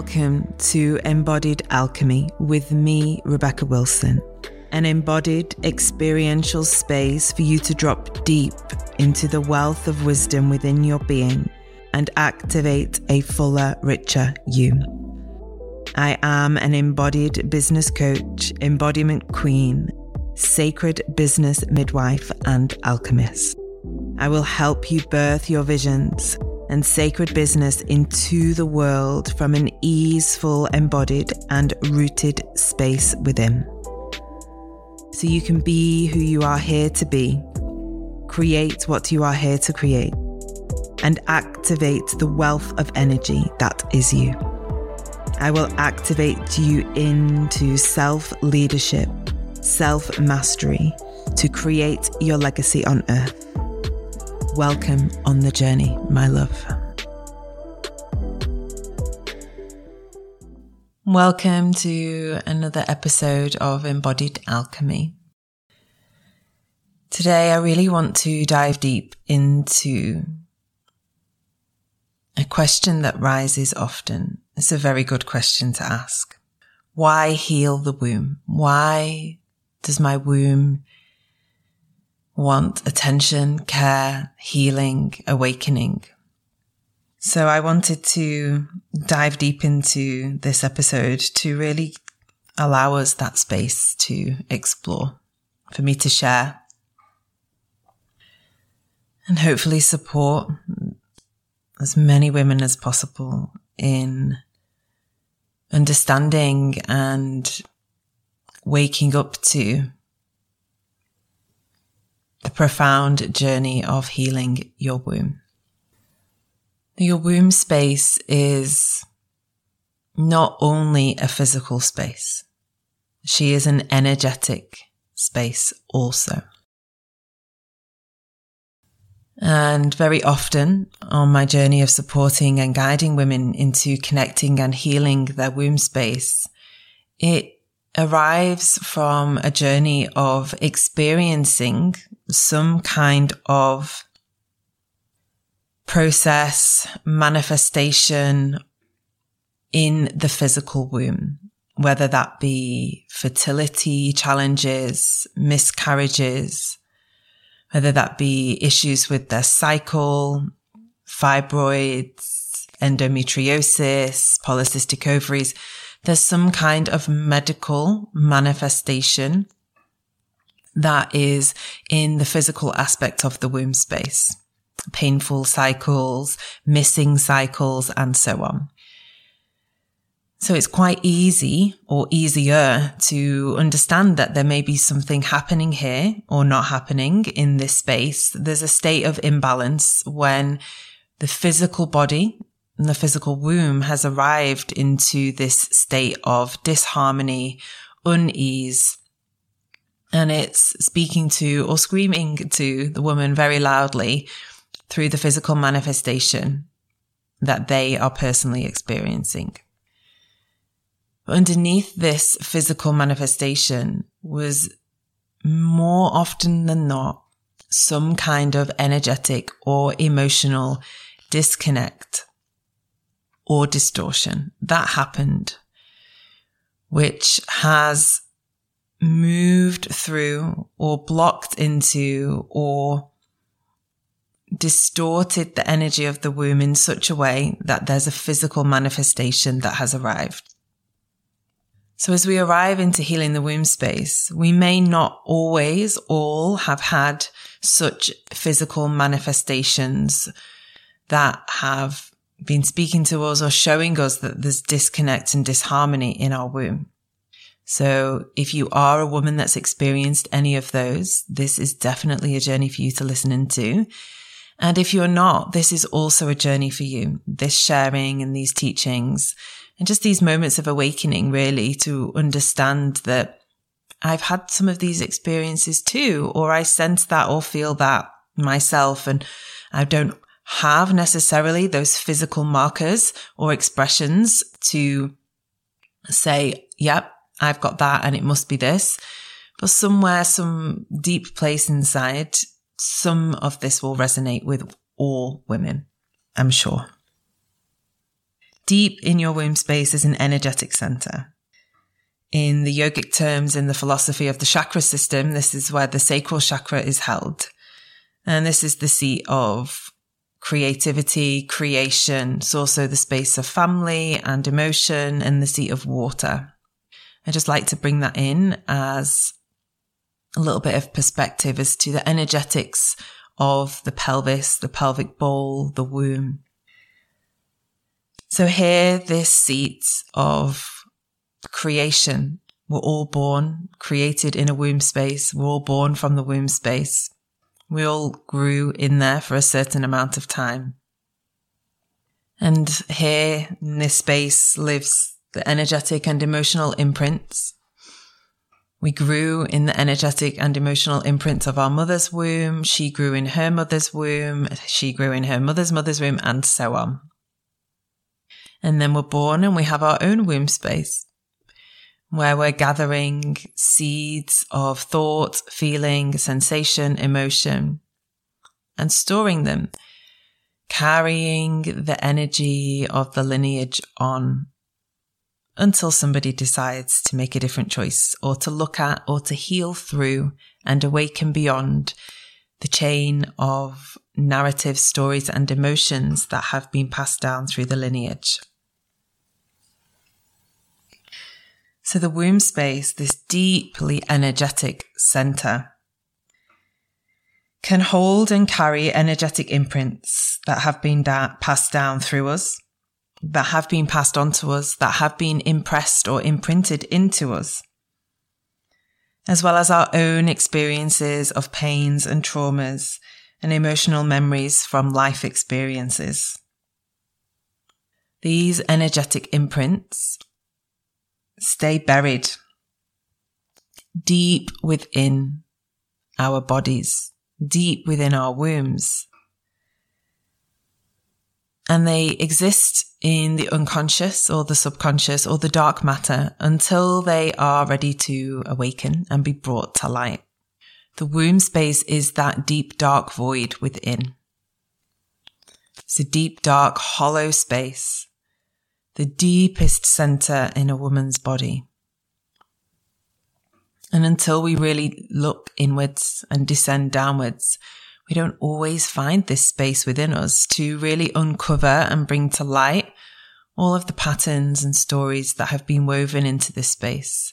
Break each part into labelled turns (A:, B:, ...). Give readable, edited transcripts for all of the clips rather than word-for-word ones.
A: welcome to Embodied Alchemy with me, Rebecca Wilson, an embodied experiential space for you to drop deep into the wealth of wisdom within your being and activate a fuller, richer you. I am an embodied business coach, embodiment queen, sacred business midwife, and alchemist. I will help you birth your visions and sacred business into the world from an easeful, embodied, and rooted space within. So you can be who you are here to be, create what you are here to create, and activate the wealth of energy that is you. I will activate you into self-leadership, self-mastery to create your legacy on earth. Welcome on the journey, my love. Welcome to another episode of Embodied Alchemy. Today, I really want to dive deep into a question that rises often. It's a very good question to ask. Why heal the womb? Why does my womb want attention, care, healing, awakening? So I wanted to dive deep into this episode to really allow us that space to explore, for me to share, and hopefully support as many women as possible in understanding and waking up to the profound journey of healing your womb. Your womb space is not only a physical space. She is an energetic space also. And very often on my journey of supporting and guiding women into connecting and healing their womb space, it arrives from a journey of experiencing some kind of process, manifestation in the physical womb, whether that be fertility challenges, miscarriages, whether that be issues with their cycle, fibroids, endometriosis, polycystic ovaries. There's some kind of medical manifestation that is in the physical aspect of the womb space. Painful cycles, missing cycles, and so on. So it's quite easy or easier to understand that there may be something happening here or not happening in this space. There's a state of imbalance when the physical body and the physical womb has arrived into this state of disharmony, unease, and it's speaking to or screaming to the woman very loudly through the physical manifestation that they are personally experiencing. But underneath this physical manifestation was more often than not some kind of energetic or emotional disconnect or distortion that happened, which has moved through or blocked into or distorted the energy of the womb in such a way that there's a physical manifestation that has arrived. So as we arrive into healing the womb space, we may not always all have had such physical manifestations that have been speaking to us or showing us that there's disconnect and disharmony in our womb. So if you are a woman that's experienced any of those, this is definitely a journey for you to listen into. And if you're not, this is also a journey for you. This sharing and these teachings and just these moments of awakening, really, to understand that I've had some of these experiences too, or I sense that or feel that myself, and I don't have necessarily those physical markers or expressions to say, yep, I've got that and it must be this. But somewhere, some deep place inside, some of this will resonate with all women, I'm sure. Deep in your womb space is an energetic center. In the yogic terms, in the philosophy of the chakra system, this is where the sacral chakra is held. And this is the seat of creativity, creation. It's also the space of family and emotion, and the seat of water. I just like to bring that in as a little bit of perspective as to the energetics of the pelvis, the pelvic bowl, the womb. So here, this seat of creation, we're all born, created in a womb space. We're all born from the womb space. We all grew in there for a certain amount of time. And here in this space lives the energetic and emotional imprints. We grew in the energetic and emotional imprints of our mother's womb. She grew in her mother's womb. She grew in her mother's womb, and so on. And then we're born and we have our own womb space, where we're gathering seeds of thought, feeling, sensation, emotion, and storing them, carrying the energy of the lineage on until somebody decides to make a different choice, or to look at, or to heal through and awaken beyond the chain of narratives, stories, and emotions that have been passed down through the lineage. So the womb space, this deeply energetic center, can hold and carry energetic imprints that have been passed down through us, that have been passed on to us, that have been impressed or imprinted into us, as well as our own experiences of pains and traumas and emotional memories from life experiences. These energetic imprints stay buried deep within our bodies, deep within our wombs. And they exist in the unconscious or the subconscious or the dark matter until they are ready to awaken and be brought to light. The womb space is that deep, dark void within. It's a deep, dark, hollow space, the deepest center in a woman's body. And until we really look inwards and descend downwards, we don't always find this space within us to really uncover and bring to light all of the patterns and stories that have been woven into this space.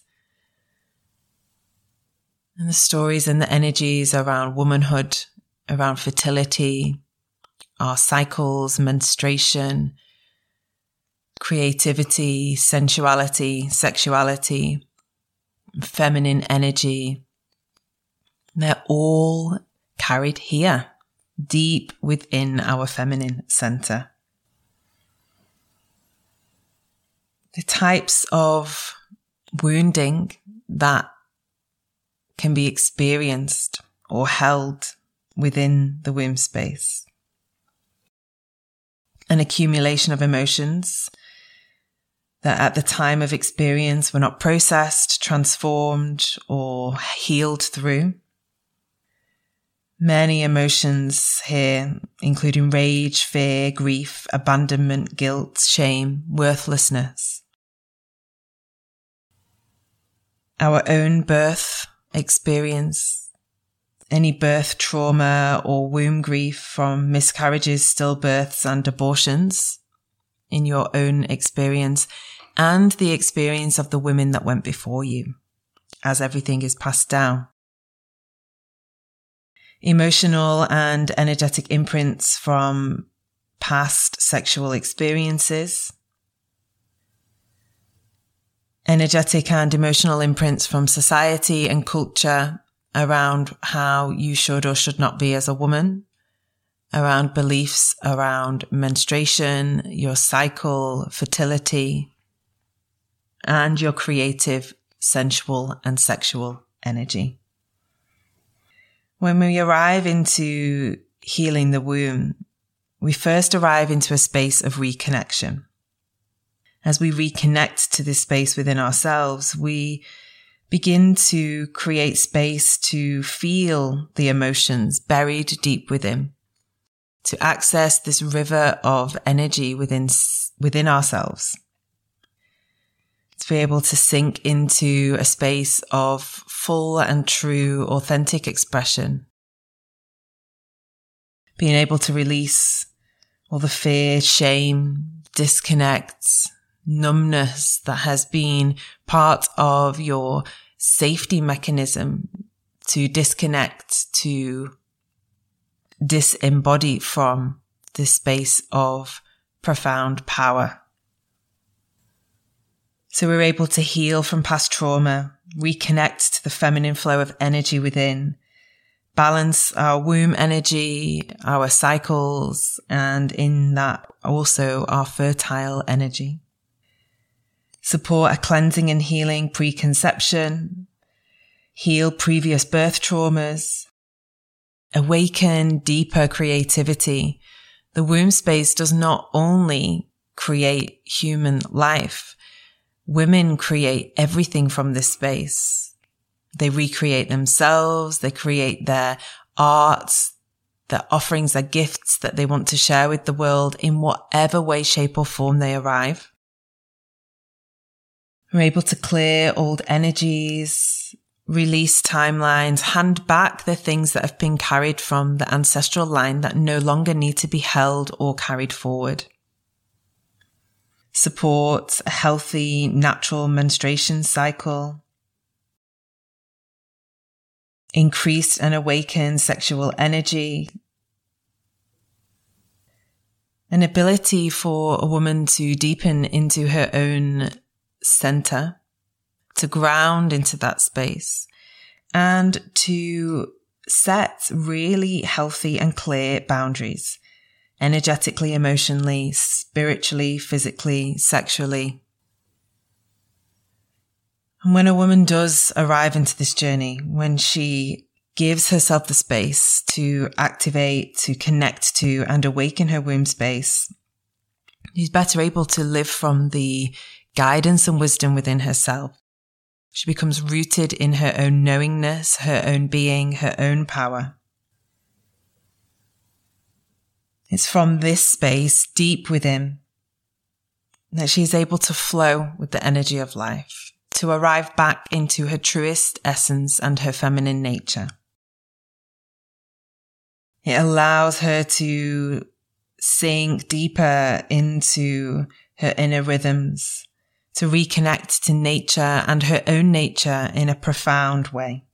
A: And the stories and the energies around womanhood, around fertility, our cycles, menstruation, creativity, sensuality, sexuality, feminine energy. They're all carried here, deep within our feminine center. The types of wounding that can be experienced or held within the womb space. An accumulation of emotions that at the time of experience were not processed, transformed, or healed through. Many emotions here, including rage, fear, grief, abandonment, guilt, shame, worthlessness. Our own birth experience, any birth trauma or womb grief from miscarriages, stillbirths, and abortions in your own experience, and the experience of the women that went before you, as everything is passed down. Emotional and energetic imprints from past sexual experiences. Energetic and emotional imprints from society and culture around how you should or should not be as a woman, around beliefs around menstruation, your cycle, fertility, and your creative, sensual, and sexual energy. When we arrive into healing the womb, we first arrive into a space of reconnection. As we reconnect to this space within ourselves, we begin to create space to feel the emotions buried deep within. to access this river of energy within ourselves. To be able to sink into a space of full and true, authentic expression. Being able to release all the fear, shame, disconnect, numbness that has been part of your safety mechanism to disconnect, to disembody from this space of profound power. So we're able to heal from past trauma, reconnect to the feminine flow of energy within, balance our womb energy, our cycles, and in that also our fertile energy. Support a cleansing and healing preconception, heal previous birth traumas, awaken deeper creativity. The womb space does not only create human life. Women create everything from this space. They recreate themselves, they create their art, their offerings, their gifts that they want to share with the world in whatever way, shape or form they arrive. We're able to clear old energies, release timelines, hand back the things that have been carried from the ancestral line that no longer need to be held or carried forward. Support a healthy, natural menstruation cycle. Increased and awakened sexual energy. An ability for a woman to deepen into her own center, to ground into that space, and to set really healthy and clear boundaries. Energetically, emotionally, spiritually, physically, sexually. And when a woman does arrive into this journey, when she gives herself the space to activate, to connect to, and awaken her womb space, she's better able to live from the guidance and wisdom within herself. She becomes rooted in her own knowingness, her own being, her own power. It's from this space deep within that she's able to flow with the energy of life, to arrive back into her truest essence and her feminine nature. It allows her to sink deeper into her inner rhythms, to reconnect to nature and her own nature in a profound way.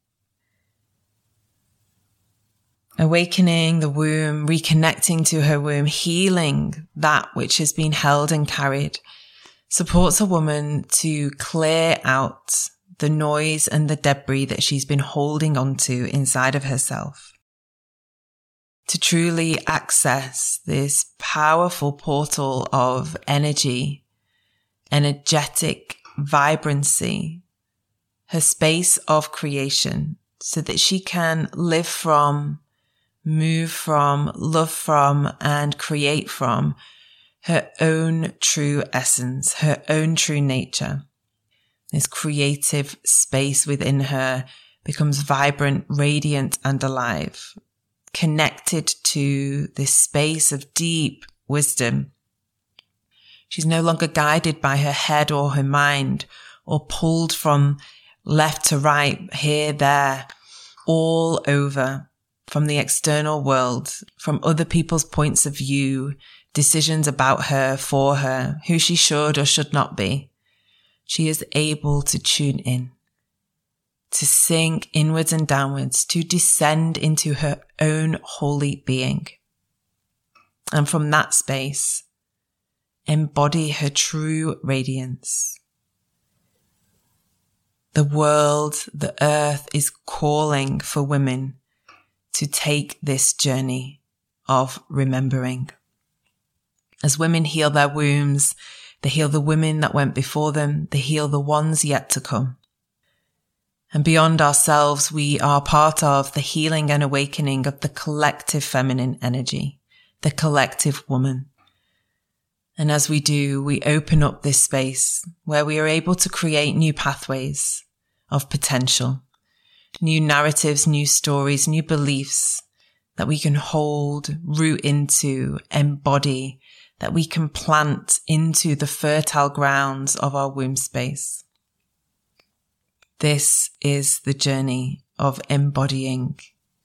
A: Awakening the womb, reconnecting to her womb, healing that which has been held and carried, supports a woman to clear out the noise and the debris that she's been holding onto inside of herself. To truly access this powerful portal of energy, energetic vibrancy, her space of creation, so that she can live from, move from, love from, and create from her own true essence, her own true nature. This creative space within her becomes vibrant, radiant, and alive, connected to this space of deep wisdom. She's no longer guided by her head or her mind, or pulled from left to right, here, there, all over, from the external world, from other people's points of view, decisions about her, for her, who she should or should not be. She is able to tune in, to sink inwards and downwards, to descend into her own holy being. And from that space, embody her true radiance. The world, the earth is calling for women to take this journey of remembering. As women heal their wombs, they heal the women that went before them, they heal the ones yet to come. And beyond ourselves, we are part of the healing and awakening of the collective feminine energy, the collective woman. And as we do, we open up this space where we are able to create new pathways of potential, new narratives, new stories, new beliefs that we can hold, root into, embody, that we can plant into the fertile grounds of our womb space. This is the journey of embodying.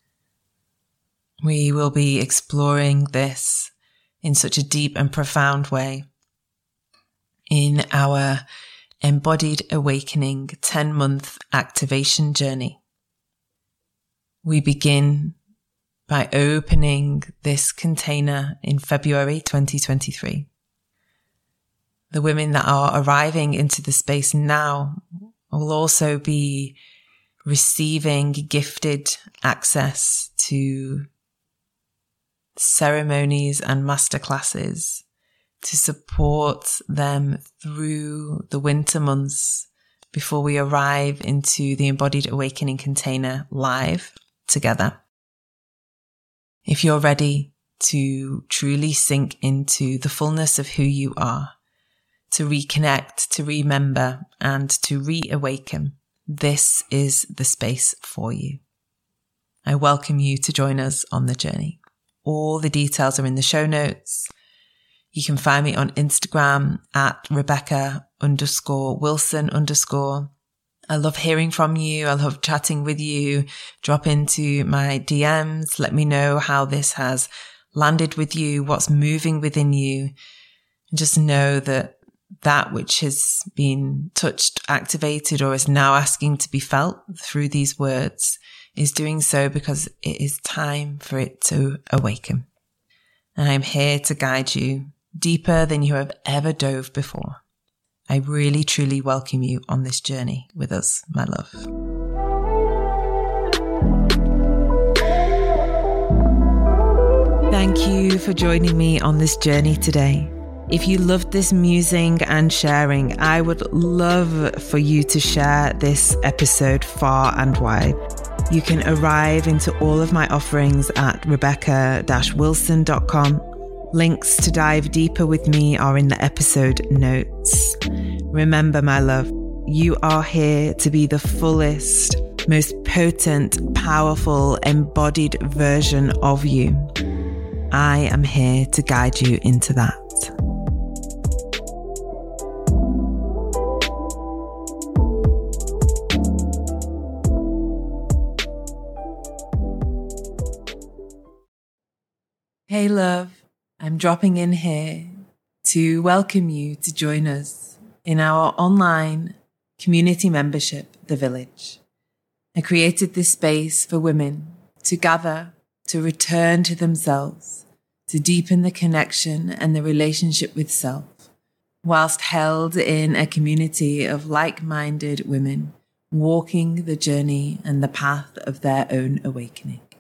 A: We will be exploring this in such a deep and profound way in our Embodied Awakening 10-month activation journey. We begin by opening this container in February 2023. The women that are arriving into the space now will also be receiving gifted access to ceremonies and masterclasses to support them through the winter months before we arrive into the Embodied Awakening container live together. If you're ready to truly sink into the fullness of who you are, to reconnect, to remember, and to reawaken, this is the space for you. I welcome you to join us on the journey. All the details are in the show notes. You can find me on Instagram at Rebecca_Wilson_. I love hearing from you. I love chatting with you. Drop into my DMs. Let me know how this has landed with you, what's moving within you. And just know that that which has been touched, activated, or is now asking to be felt through these words is doing so because it is time for it to awaken. And I'm here to guide you deeper than you have ever dove before. I really, truly welcome you on this journey with us, my love. Thank you for joining me on this journey today. If you loved this musing and sharing, I would love for you to share this episode far and wide. You can arrive into all of my offerings at rebecca-wilson.com. Links to dive deeper with me are in the episode notes. Remember, my love, you are here to be the fullest, most potent, powerful, embodied version of you. I am here to guide you into that. Hey, love. I'm dropping in here to welcome you to join us in our online community membership, The Village. I created this space for women to gather, to return to themselves, to deepen the connection and the relationship with self, whilst held in a community of like-minded women walking the journey and the path of their own awakening.